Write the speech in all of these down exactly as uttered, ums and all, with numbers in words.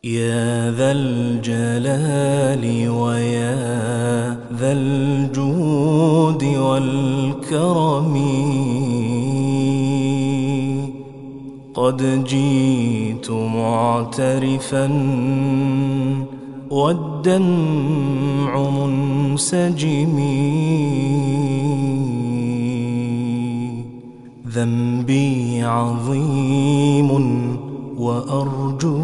يا ذا الجلال ويا ذا الجود والكرم، قد جئت معترفا والدمع منسجم. ذنبي عظيم وأرجو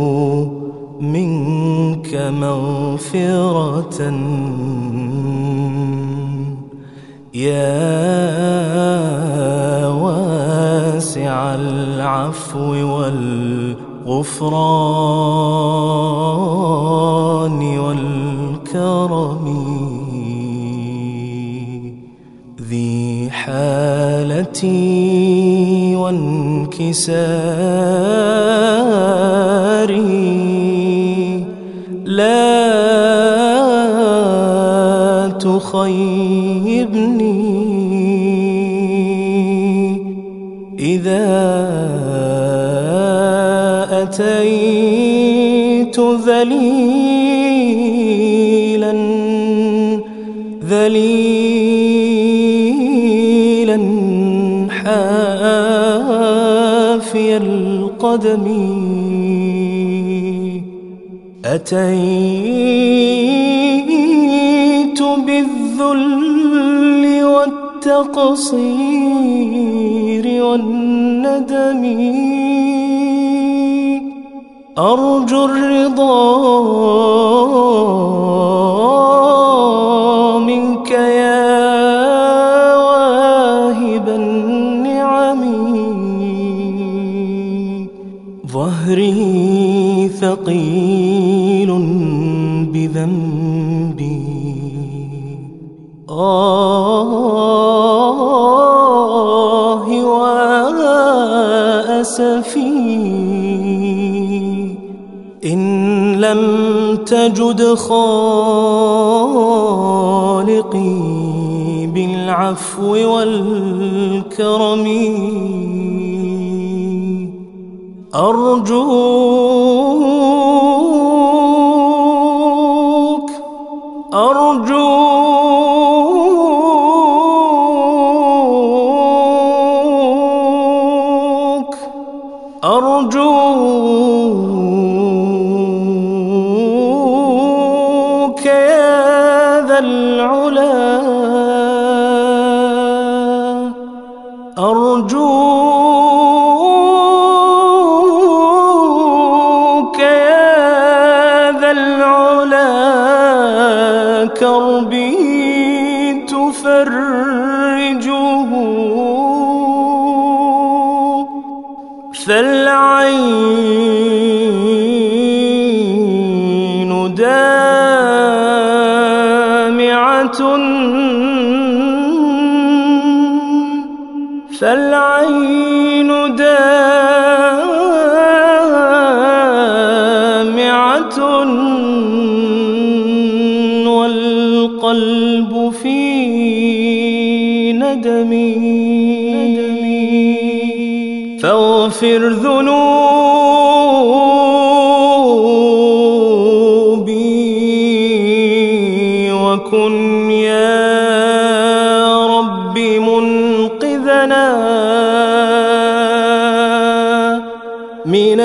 منك مغفرة، يا واسع العفو والغفران والكرم. ذي حالتي وانكساري لا تخيبني، إذا أتيت ذليلا ذليلا حافي القدم، أتيت بالذل والتقصير والندم، أرجو الرضا منك يا واهب النعم. ظهري ثقيل بذنبي، آه وأسفي، إن لم تجد خالقي بالعفو والكرم. أرجوك أرجوك أرجوك يا ذا العلا، أرجوك يا ذا العلا، كربي تفرجه، فالعين دامعة فالعين دامعة والقلب في ندم. فاغفر ذنوبي وكن يا رب منقذنا من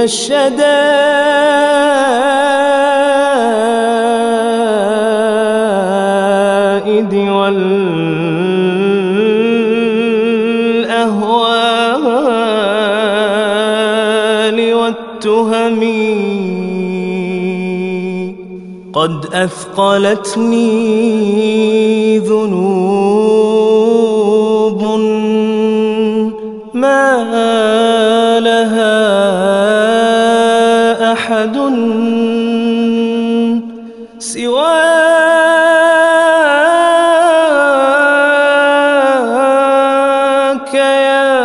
الشدائد والأهوال والتهم. قد أثقلتني ذنوب ما لها أحد سواك يا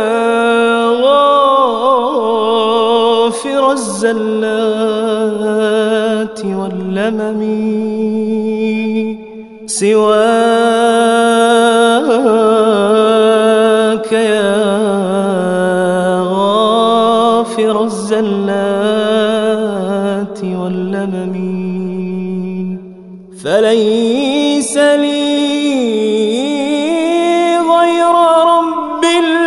غافر الزلات واللمم، سواك يا غافر الزلات واللمم. فليس لي غير رب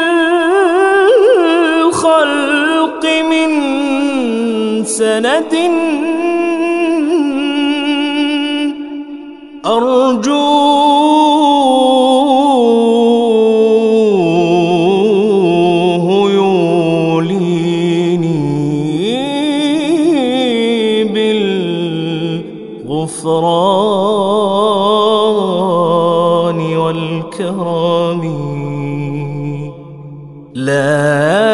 الخلق من سند أرجوه يوليني بالغفران والكرم. لا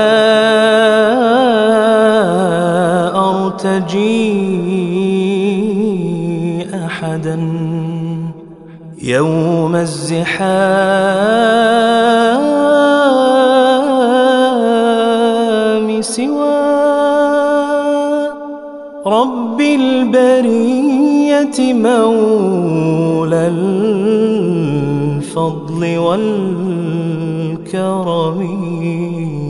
أرتجي أحدا يوم الزحام سوى رب البرية مولى الفضل والكرم.